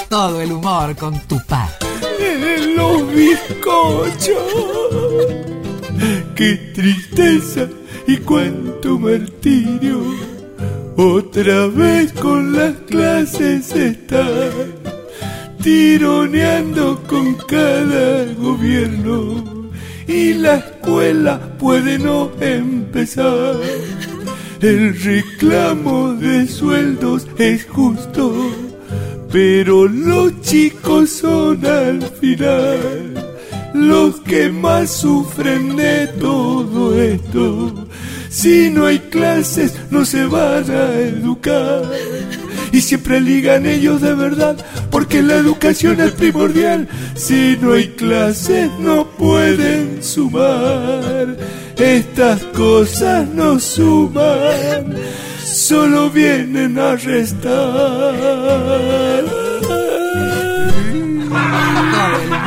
todo el humor con Tupá. Los bizcochos. Qué tristeza y cuánto martirio. Otra vez con las clases están tironeando con cada gobierno y la escuela puede no empezar. El reclamo de sueldos es justo, pero los chicos son al final los que más sufren de todo esto. Si no hay clases no se van a educar, y siempre ligan ellos de verdad, porque la educación es primordial. Si no hay clases no pueden sumar, estas cosas no suman, solo vienen a restar.